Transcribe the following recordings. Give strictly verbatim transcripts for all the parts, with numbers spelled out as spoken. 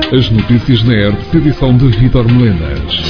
As notícias na R T P, edição de Vítor Melenas.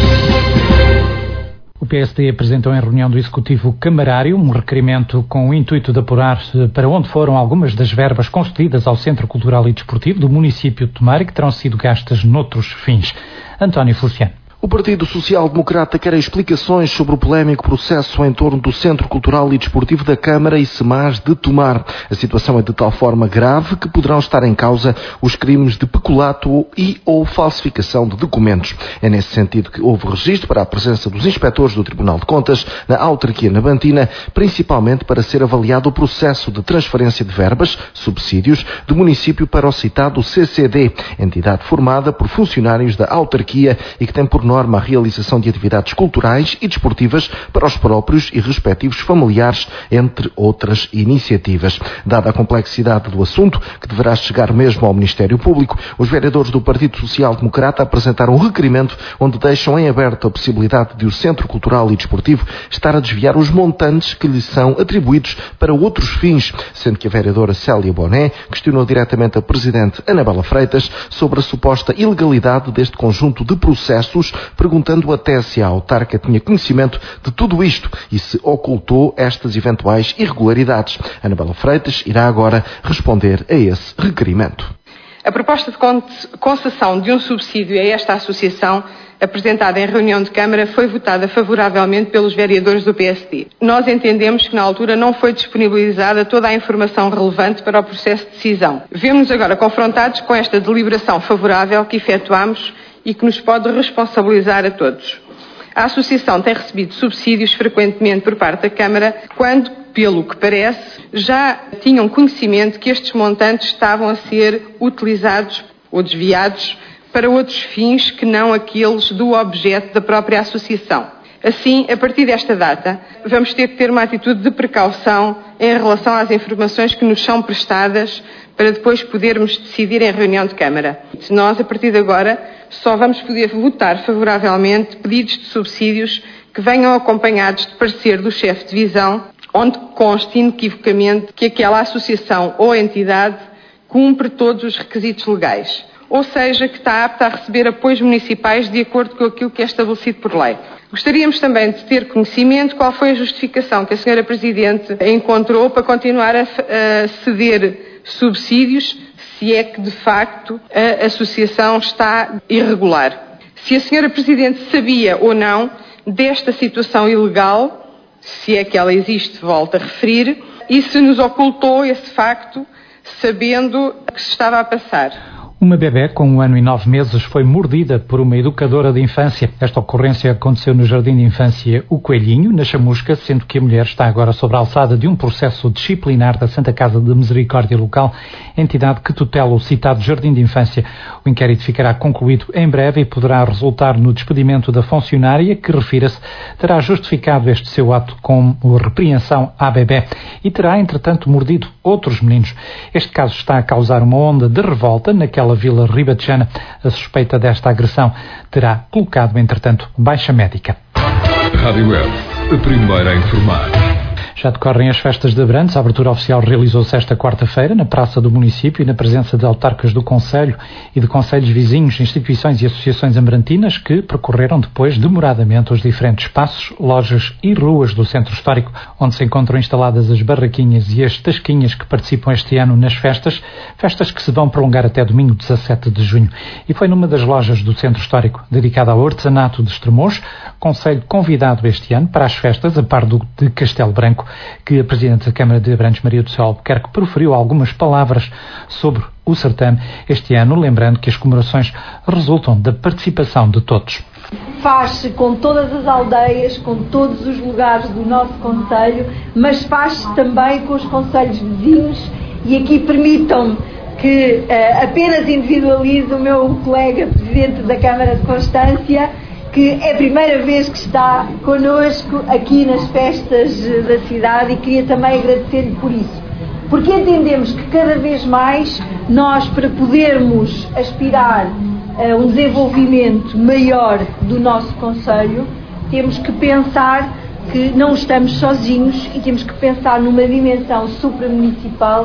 O P S D apresentou em reunião do Executivo Camarário um requerimento com o intuito de apurar para onde foram algumas das verbas concedidas ao Centro Cultural e Desportivo do município de Tomar e que terão sido gastas noutros fins. António Feliciano. O Partido Social Democrata quer explicações sobre o polémico processo em torno do Centro Cultural e Desportivo da Câmara e SEMAS de Tomar. A situação é de tal forma grave que poderão estar em causa os crimes de peculato e ou falsificação de documentos. É nesse sentido que houve registro para a presença dos inspectores do Tribunal de Contas na autarquia nabantina, principalmente para ser avaliado o processo de transferência de verbas, subsídios, do município para o citado C C D, entidade formada por funcionários da autarquia e que tem por norma a realização de atividades culturais e desportivas para os próprios e respectivos familiares, entre outras iniciativas. Dada a complexidade do assunto, que deverá chegar mesmo ao Ministério Público, os vereadores do Partido Social Democrata apresentaram um requerimento onde deixam em aberto a possibilidade de o Centro Cultural e Desportivo estar a desviar os montantes que lhe são atribuídos para outros fins, sendo que a vereadora Célia Boné questionou diretamente a Presidente Anabela Freitas sobre a suposta ilegalidade deste conjunto de processos, perguntando até se a autarca tinha conhecimento de tudo isto e se ocultou estas eventuais irregularidades. Anabela Freitas irá agora responder a esse requerimento. A proposta de concessão de um subsídio a esta associação, apresentada em reunião de Câmara, foi votada favoravelmente pelos vereadores do P S D. Nós entendemos que na altura não foi disponibilizada toda a informação relevante para o processo de decisão. Vemos-nos agora confrontados com esta deliberação favorável que efetuamos e que nos pode responsabilizar a todos. A Associação tem recebido subsídios frequentemente por parte da Câmara, quando, pelo que parece, já tinham conhecimento que estes montantes estavam a ser utilizados ou desviados para outros fins que não aqueles do objeto da própria Associação. Assim, a partir desta data, vamos ter que ter uma atitude de precaução em relação às informações que nos são prestadas para depois podermos decidir em reunião de Câmara. Nós, a partir de agora, só vamos poder votar favoravelmente pedidos de subsídios que venham acompanhados de parecer do chefe de divisão, onde conste inequivocamente que aquela associação ou entidade cumpre todos os requisitos legais, ou seja, que está apta a receber apoios municipais de acordo com aquilo que é estabelecido por lei. Gostaríamos também de ter conhecimento qual foi a justificação que a senhora Presidente encontrou para continuar a, a ceder subsídios, se é que de facto a associação está irregular. Se a senhora Presidente sabia ou não desta situação ilegal, se é que ela existe, volto a referir, e se nos ocultou esse facto, sabendo que se estava a passar. Uma bebé com um ano e nove meses foi mordida por uma educadora de infância. Esta ocorrência aconteceu no Jardim de Infância O Coelhinho, na Chamusca, sendo que a mulher está agora sob a alçada de um processo disciplinar da Santa Casa de Misericórdia Local, entidade que tutela o citado Jardim de Infância. O inquérito ficará concluído em breve e poderá resultar no despedimento da funcionária, que, refira-se, terá justificado este seu ato com repreensão à bebé e terá, entretanto, mordido outros meninos. Este caso está a causar uma onda de revolta naquela Vila Ribatejana. A suspeita desta agressão terá colocado, entretanto, baixa médica. Rádio Web, a primeira a informar. Já decorrem as festas de Abrantes. A abertura oficial realizou-se esta quarta-feira na Praça do Município e na presença de autarcas do Concelho e de concelhos vizinhos, instituições e associações ambrantinas que percorreram depois demoradamente os diferentes espaços, lojas e ruas do centro histórico, onde se encontram instaladas as barraquinhas e as tasquinhas que participam este ano nas festas, festas que se vão prolongar até domingo dezassete de junho. E foi numa das lojas do centro histórico, dedicada ao artesanato de Estremoz, concelho convidado este ano para as festas, a par do de Castelo Branco, que a Presidente da Câmara de Abrantes, Maria do Céu Albuquerque, proferiu algumas palavras sobre o certame este ano, lembrando que as comemorações resultam da participação de todos. Faz-se com todas as aldeias, com todos os lugares do nosso concelho, mas faz-se também com os concelhos vizinhos, e aqui permitam-me que uh, apenas individualize o meu colega Presidente da Câmara de Constância, que é a primeira vez que está connosco aqui nas festas da cidade, e queria também agradecer-lhe por isso, porque entendemos que cada vez mais nós, para podermos aspirar a um desenvolvimento maior do nosso concelho, temos que pensar que não estamos sozinhos e temos que pensar numa dimensão supramunicipal que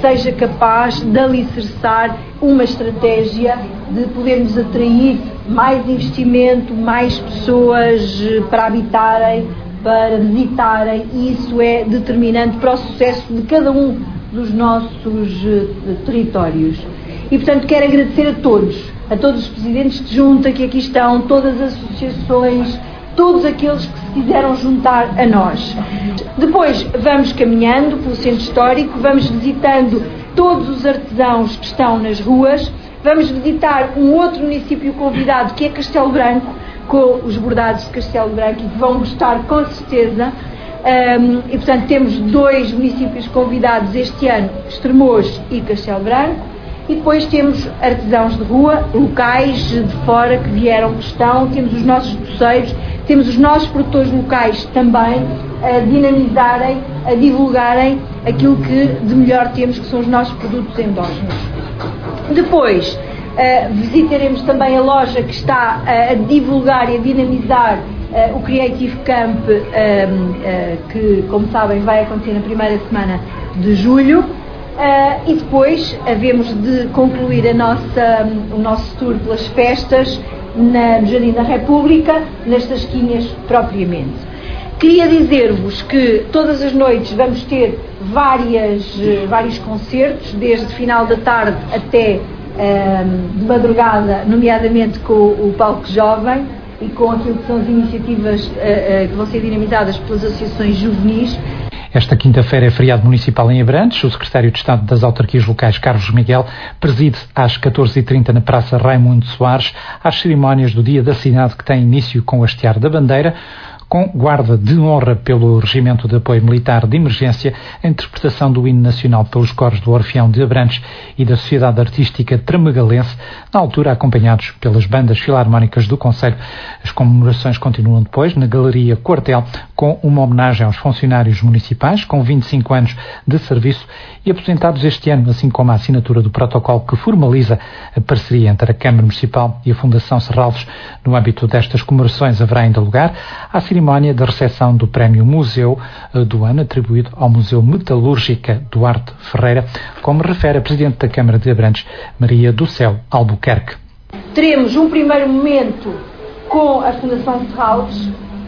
seja capaz de alicerçar uma estratégia de podermos atrair mais investimento, mais pessoas para habitarem, para visitarem, e isso é determinante para o sucesso de cada um dos nossos territórios. E, portanto, quero agradecer a todos, a todos os presidentes de junta que aqui estão, todas as associações, todos aqueles que se quiseram juntar a nós. Depois vamos caminhando pelo centro histórico, vamos visitando todos os artesãos que estão nas ruas, vamos visitar um outro município convidado que é Castelo Branco, com os bordados de Castelo Branco, e que vão gostar com certeza. Um, e portanto temos dois municípios convidados este ano, Estremoz e Castelo Branco. E depois temos artesãos de rua, locais de fora que vieram, que estão, temos os nossos doceiros, temos os nossos produtores locais também a dinamizarem, a divulgarem aquilo que de melhor temos, que são os nossos produtos endógenos. Depois uh, visitaremos também a loja que está uh, a divulgar e a dinamizar uh, o Creative Camp, uh, uh, que, como sabem, vai acontecer na primeira semana de julho. Uh, e depois havemos de concluir a nossa, o nosso tour pelas festas na, no Jardim da República, nas Tasquinhas propriamente. Queria dizer-vos que todas as noites vamos ter várias, uh, vários concertos, desde final da tarde até uh, de madrugada, nomeadamente com o Palco Jovem e com aquilo que são as iniciativas uh, uh, que vão ser dinamizadas pelas associações juvenis. Esta quinta-feira é feriado municipal em Abrantes. O secretário de Estado das Autarquias Locais, Carlos Miguel, preside às catorze e trinta na Praça Raimundo Soares as cerimónias do Dia da Cidade, que tem início com o hastear da bandeira, com guarda de honra pelo Regimento de Apoio Militar de Emergência, a interpretação do hino nacional pelos coros do Orfeão de Abrantes e da Sociedade Artística Tremagalense, na altura acompanhados pelas bandas filarmónicas do Concelho. As comemorações continuam depois na Galeria Quartel, com uma homenagem aos funcionários municipais com vinte e cinco anos de serviço e aposentados este ano, assim como a assinatura do protocolo que formaliza a parceria entre a Câmara Municipal e a Fundação Serralves. No âmbito destas comemorações haverá ainda lugar à cerimónia da recepção do Prémio Museu do Ano, atribuído ao Museu Metalúrgica Duarte Ferreira, como refere a Presidente da Câmara de Abrantes, Maria do Céu Albuquerque. Teremos um primeiro momento com a Fundação Serralves,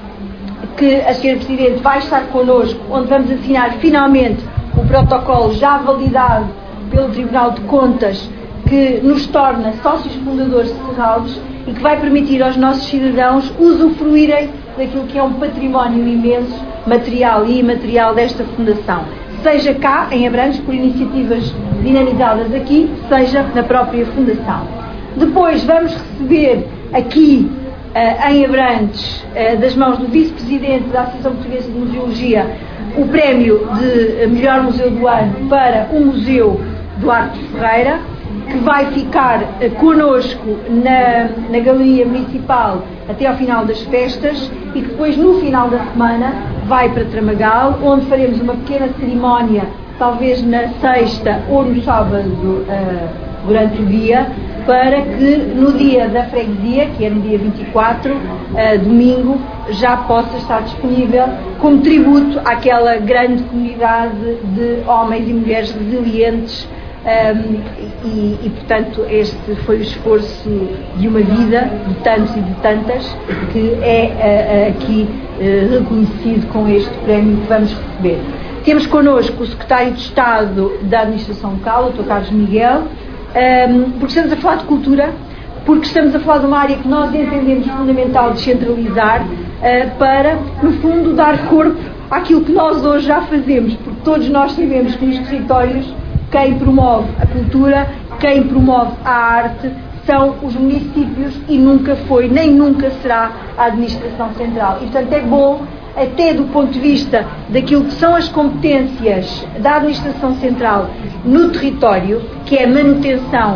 que a senhora Presidente vai estar connosco, onde vamos assinar finalmente o protocolo já validado pelo Tribunal de Contas, que nos torna sócios fundadores de Serralves e que vai permitir aos nossos cidadãos usufruírem daquilo que é um património imenso, material e imaterial desta Fundação. Seja cá, em Abrantes, por iniciativas dinamizadas aqui, seja na própria Fundação. Depois vamos receber aqui, uh, em Abrantes, uh, das mãos do Vice-Presidente da Associação Portuguesa de Museologia, o prémio de melhor museu do ano para o Museu Duarte Ferreira, que vai ficar uh, connosco na, na Galeria Municipal até ao final das festas e que depois, no final da semana, vai para Tramagal, onde faremos uma pequena cerimónia, talvez na sexta ou no sábado, uh, durante o dia, para que no dia da freguesia, que é no dia vinte e quatro, uh, domingo, já possa estar disponível como tributo àquela grande comunidade de homens e mulheres resilientes. Um, e, e, portanto, este foi o esforço de uma vida, de tantos e de tantas, que é uh, aqui uh, reconhecido com este prémio que vamos receber. Temos connosco o Secretário de Estado da Administração Local, o doutor Carlos Miguel, um, porque estamos a falar de cultura, porque estamos a falar de uma área que nós entendemos fundamental descentralizar, uh, para, no fundo, dar corpo àquilo que nós hoje já fazemos, porque todos nós sabemos que nos territórios quem promove a cultura, quem promove a arte, são os municípios e nunca foi, nem nunca será a administração central. E, portanto, é bom, até do ponto de vista daquilo que são as competências da administração central no território, que é a manutenção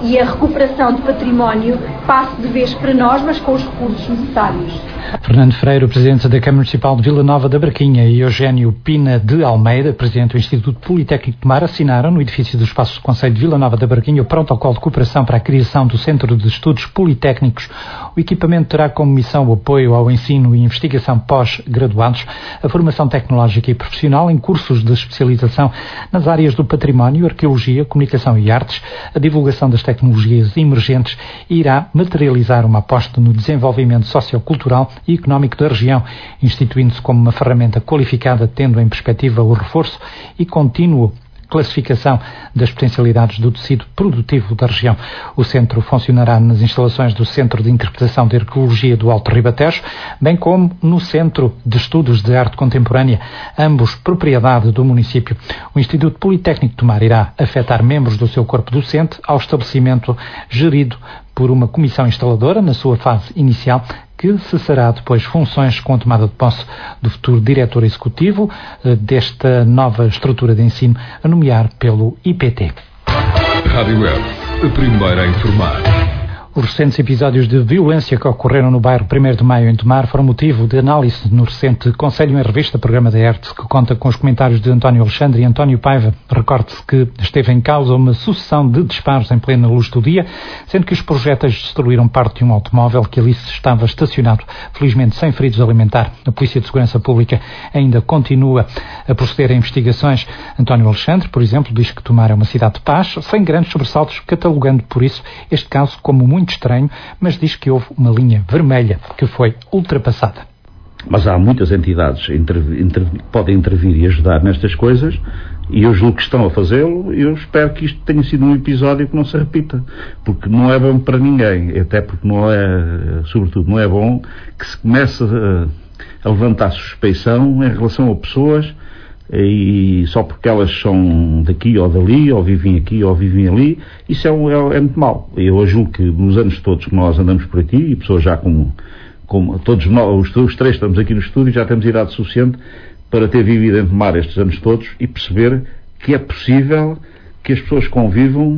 e a recuperação de património passe de vez para nós, mas com os recursos necessários. Fernando Freire, Presidente da Câmara Municipal de Vila Nova da Barquinha, e Eugénio Pina de Almeida, Presidente do Instituto Politécnico de Tomar, assinaram no edifício do Espaço do Concelho de Vila Nova da Barquinha o protocolo de cooperação para a criação do Centro de Estudos Politécnicos. O equipamento terá como missão o apoio ao ensino e investigação pós-graduados, a formação tecnológica e profissional em cursos de especialização nas áreas do património, arqueologia, comunicação e artes, a divulgação das tecnologias emergentes, e irá materializar uma aposta no desenvolvimento sociocultural e económico da região, instituindo-se como uma ferramenta qualificada, tendo em perspectiva o reforço e contínuo classificação das potencialidades do tecido produtivo da região. O centro funcionará nas instalações do Centro de Interpretação de Arqueologia do Alto Ribatejo, bem como no Centro de Estudos de Arte Contemporânea, ambos propriedade do município. O Instituto Politécnico de Tomar irá afetar membros do seu corpo docente ao estabelecimento gerido por uma comissão instaladora na sua fase inicial, que cessará depois funções com a tomada de posse do futuro diretor executivo eh, desta nova estrutura de ensino, a nomear pelo I P T. Rádio Web, a primeira a informar. Os recentes episódios de violência que ocorreram no bairro primeiro de Maio em Tomar foram motivo de análise no recente Conselho em Revista, programa da R T S, que conta com os comentários de António Alexandre e António Paiva. Recorde-se que esteve em causa uma sucessão de disparos em plena luz do dia, sendo que os projéteis destruíram parte de um automóvel que ali estava estacionado, felizmente sem feridos a alimentar. A Polícia de Segurança Pública ainda continua a proceder a investigações. António Alexandre, por exemplo, diz que Tomar é uma cidade de paz, sem grandes sobressaltos, catalogando por isso este caso como muito estranho, mas diz que houve uma linha vermelha que foi ultrapassada. Mas há muitas entidades que podem intervir e ajudar nestas coisas, e eu julgo que estão a fazê-lo, e eu espero que isto tenha sido um episódio que não se repita, porque não é bom para ninguém, até porque não é, sobretudo, não é bom que se comece a, a levantar suspeição em relação a pessoas, e só porque elas são daqui ou dali, ou vivem aqui ou vivem ali, isso é, é, é muito mau. Eu julgo que nos anos todos que nós andamos por aqui, e pessoas já como, como todos nós, os, os três estamos aqui no estúdio, já temos idade suficiente para ter vivido em Tomar estes anos todos e perceber que é possível que as pessoas convivam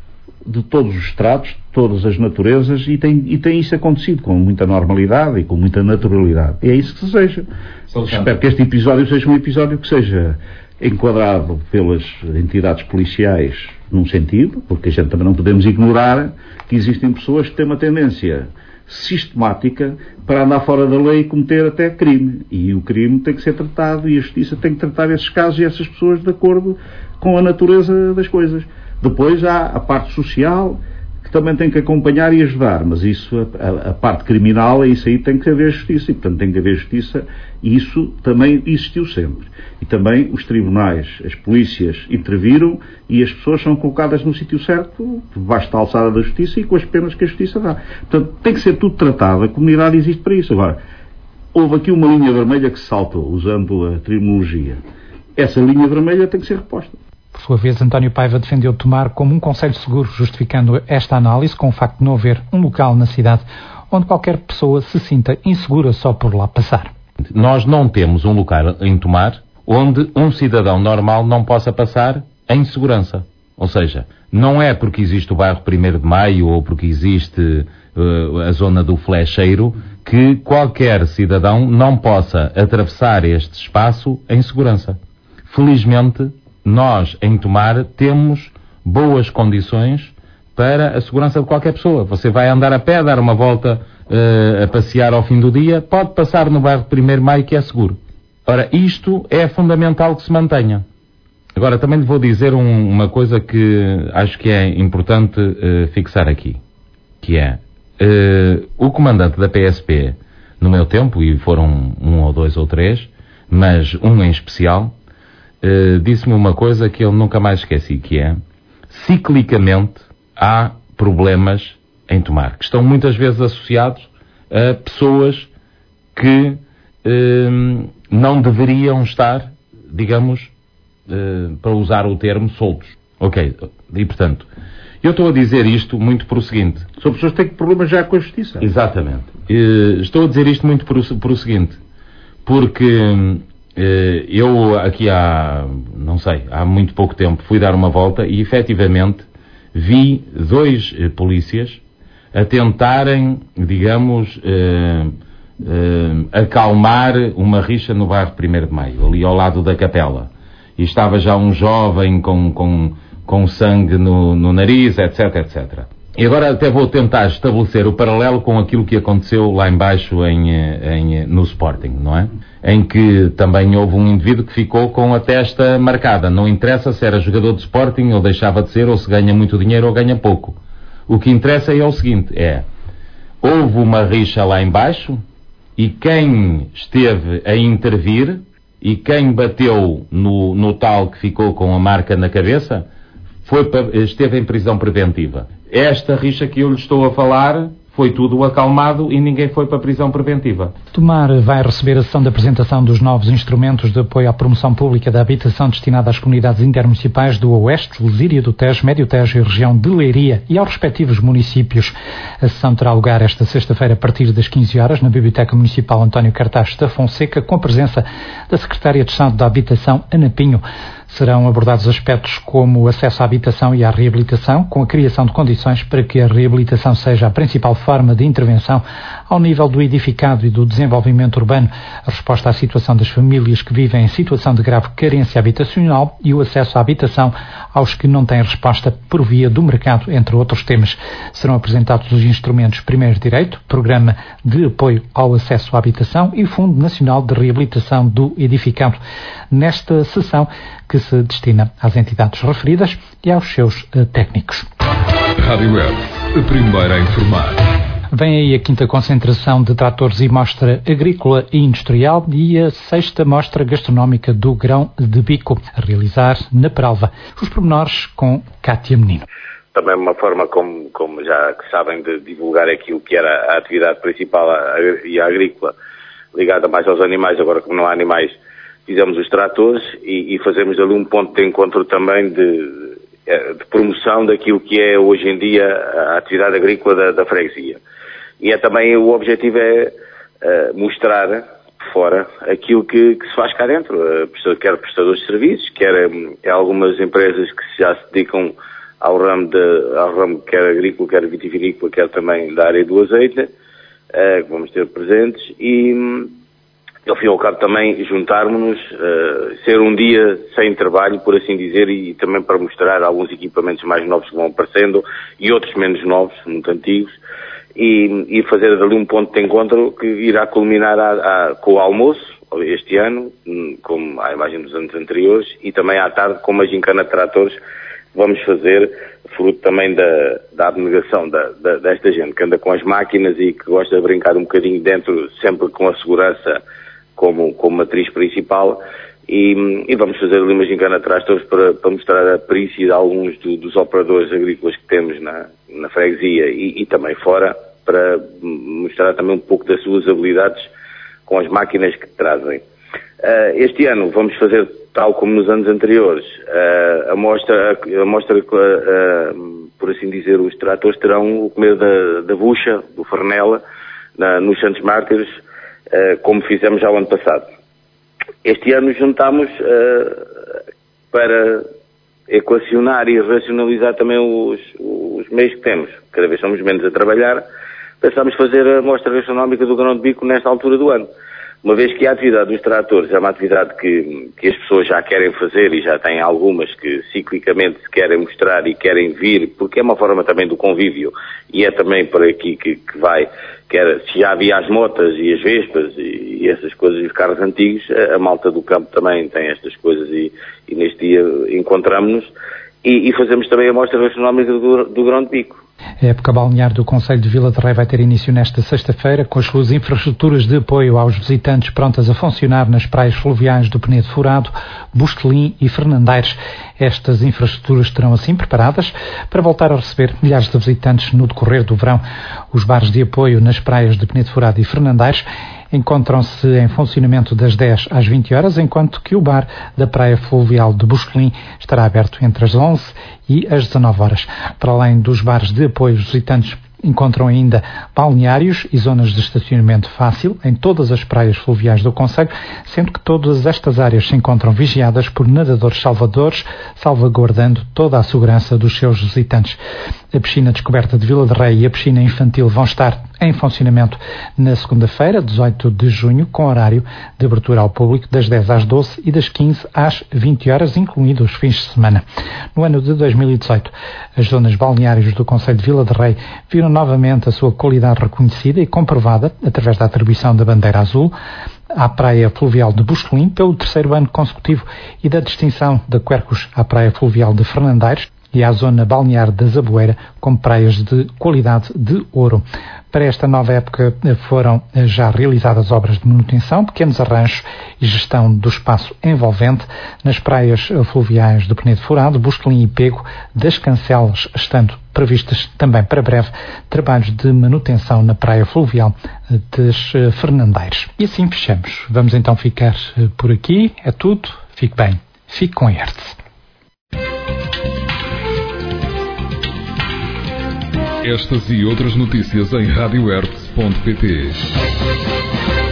de todos os estratos, de todas as naturezas, e tem, e tem isso acontecido com muita normalidade e com muita naturalidade. E é isso que se deseja. Espero que este episódio seja um episódio que seja enquadrado pelas entidades policiais num sentido, porque a gente também não podemos ignorar que existem pessoas que têm uma tendência sistemática para andar fora da lei e cometer até crime. E o crime tem que ser tratado, e a justiça tem que tratar esses casos e essas pessoas de acordo com a natureza das coisas. Depois há a parte social, que também tem que acompanhar e ajudar, mas isso, a, a parte criminal, isso aí tem que haver justiça, e portanto tem que haver justiça, e isso também existiu sempre. E também os tribunais, as polícias interviram, e as pessoas são colocadas no sítio certo, debaixo da alçada da justiça e com as penas que a justiça dá. Portanto, tem que ser tudo tratado, a comunidade existe para isso. Agora, houve aqui uma linha vermelha que se saltou, usando a terminologia. Essa linha vermelha tem que ser reposta. Por sua vez, António Paiva defendeu Tomar como um concelho seguro, justificando esta análise com o facto de não haver um local na cidade onde qualquer pessoa se sinta insegura só por lá passar. Nós não temos um lugar em Tomar onde um cidadão normal não possa passar em segurança. Ou seja, não é porque existe o bairro primeiro de Maio ou porque existe uh, a zona do Flecheiro que qualquer cidadão não possa atravessar este espaço em segurança. Felizmente, nós, em Tomar, temos boas condições para a segurança de qualquer pessoa. Você vai andar a pé, dar uma volta uh, a passear ao fim do dia, pode passar no bairro primeiro de Maio, que é seguro. Ora, isto é fundamental que se mantenha. Agora, também lhe vou dizer um, uma coisa que acho que é importante uh, fixar aqui, que é uh, o comandante da P S P, no meu tempo, e foram um ou dois ou três, mas um em especial, Uh, disse-me uma coisa que eu nunca mais esqueci, que é, ciclicamente há problemas em Tomar, que estão muitas vezes associados a pessoas que uh, não deveriam estar, digamos, uh, para usar o termo, soltos. Ok, e portanto, eu estou a dizer isto muito por o seguinte. São pessoas que têm problemas já com a justiça. Exatamente. Uh, estou a dizer isto muito por o, por o seguinte, porque eu aqui há, não sei, há muito pouco tempo fui dar uma volta e efetivamente vi dois eh, polícias a tentarem, digamos, eh, eh, acalmar uma rixa no bairro primeiro de Maio, ali ao lado da capela. E estava já um jovem com, com, com sangue no, no nariz, etc, etcétera. E agora até vou tentar estabelecer o paralelo com aquilo que aconteceu lá embaixo em, em, no Sporting, não é? Em que também houve um indivíduo que ficou com a testa marcada. Não interessa se era jogador de Sporting ou deixava de ser, ou se ganha muito dinheiro ou ganha pouco. O que interessa é o seguinte, é, houve uma rixa lá embaixo e quem esteve a intervir e quem bateu no, no tal que ficou com a marca na cabeça foi, esteve em prisão preventiva. Esta rixa que eu lhe estou a falar foi tudo acalmado e ninguém foi para a prisão preventiva. Tomar vai receber a sessão de apresentação dos novos instrumentos de apoio à promoção pública da habitação destinada às comunidades intermunicipais do Oeste, Lesíria do Tejo, Médio Tejo e região de Leiria e aos respectivos municípios. A sessão terá lugar esta sexta-feira a partir das quinze horas na Biblioteca Municipal António Cartaz da Fonseca, com a presença da Secretária de Estado da Habitação, Ana Pinho. Serão abordados aspectos como o acesso à habitação e à reabilitação, com a criação de condições para que a reabilitação seja a principal forma de intervenção ao nível do edificado e do desenvolvimento urbano, a resposta à situação das famílias que vivem em situação de grave carência habitacional e o acesso à habitação aos que não têm resposta por via do mercado, entre outros temas. Serão apresentados os instrumentos Primeiro Direito, Programa de Apoio ao Acesso à Habitação e Fundo Nacional de Reabilitação do Edificado. Nesta sessão, que se destina às entidades referidas e aos seus uh, técnicos. Rádio Web, a primeira a informar. Vem aí a quinta concentração de tratores e mostra agrícola e industrial e a sexta mostra gastronómica do grão de bico, a realizar na Peralva. Os pormenores com Cátia Menino. Também uma forma, como, como já que sabem, de divulgar aquilo que era a atividade principal e a agrícola, ligada mais aos animais. Agora, como não há animais, fizemos os tratores e, e fazemos ali um ponto de encontro também de, de promoção daquilo que é hoje em dia a atividade agrícola da, da freguesia. E é também, o objetivo é uh, mostrar fora aquilo que, que se faz cá dentro, uh, quer prestadores de serviços, quer um, algumas empresas que já se dedicam ao ramo, de, ao ramo quer agrícola, quer vitivinícola, quer também da área do azeite, uh, que vamos ter presentes e... Um, ao fim e ao cabo também juntarmos-nos, uh, ser um dia sem trabalho, por assim dizer, e também para mostrar alguns equipamentos mais novos que vão aparecendo e outros menos novos, muito antigos, e, e fazer dali um ponto de encontro que irá culminar a, a, com o almoço, este ano, como à imagem dos anos anteriores, e também à tarde com uma gincana de tratores que vamos fazer, fruto também da, da abnegação da, da, desta gente que anda com as máquinas e que gosta de brincar um bocadinho dentro, sempre com a segurança como, como matriz principal, e, e vamos fazer ali uma gincana de tratores para, para mostrar a perícia de alguns do, dos operadores agrícolas que temos na, na freguesia e, e também fora, para mostrar também um pouco das suas habilidades com as máquinas que trazem. Uh, este ano vamos fazer, tal como nos anos anteriores, uh, a mostra, a mostra uh, por assim dizer, os tratores terão o comer da, da bucha, do Fernela, na, nos Santos Mártires, Uh, como fizemos já o ano passado. Este ano juntámos uh, para equacionar e racionalizar também os, os meios que temos. Cada vez somos menos a trabalhar. Pensámos fazer a mostra gastronómica do grão de bico nesta altura do ano. Uma vez que a atividade dos tratores é uma atividade que, que as pessoas já querem fazer e já têm algumas que ciclicamente se querem mostrar e querem vir, porque é uma forma também do convívio e é também por aqui que, que vai, quer, se já havia as motas e as vespas e, e essas coisas e os carros antigos, a, a malta do campo também tem estas coisas e, e neste dia encontramos-nos e, e fazemos também a mostra gastronómica do, do grão de bico. A época balnear do Concelho de Vila de Rei vai ter início nesta sexta-feira, com as suas infraestruturas de apoio aos visitantes prontas a funcionar nas praias fluviais do Penedo Furado, Bustelim e Fernandaires. Estas infraestruturas estarão assim preparadas para voltar a receber milhares de visitantes no decorrer do verão. Os bares de apoio nas praias de Penedo Furado e Fernandaires encontram-se em funcionamento das dez às vinte horas, enquanto que o bar da Praia Fluvial de Bustelim estará aberto entre as onze e as dezanove horas. Para além dos bares de apoio, os visitantes Encontram ainda balneários e zonas de estacionamento fácil em todas as praias fluviais do concelho, sendo que todas estas áreas se encontram vigiadas por nadadores salvadores, salvaguardando toda a segurança dos seus visitantes. A piscina descoberta de Vila de Rei e a piscina infantil vão estar em funcionamento na segunda-feira, dezoito de junho, com horário de abertura ao público das dez às doze e das quinze às vinte horas, incluídos os fins de semana. No ano de dois mil e dezoito, as zonas balneárias do concelho de Vila de Rei viram novamente a sua qualidade reconhecida e comprovada através da atribuição da bandeira azul à praia fluvial de Buscolim pelo terceiro ano consecutivo e da distinção da Quercus à praia fluvial de Fernandeiros e à zona balnear da Zaboeira como praias de qualidade de ouro. Para esta nova época foram já realizadas obras de manutenção, pequenos arranjos e gestão do espaço envolvente nas praias fluviais do Penedo Furado, Buscolim e Pego, das Cancelas, estando previstas também para breve trabalhos de manutenção na praia fluvial das Fernandeiros. E assim fechamos. Vamos então ficar por aqui. É tudo. Fique bem. Fique com a Hertz. Estas e outras notícias em rádio hertz ponto pt.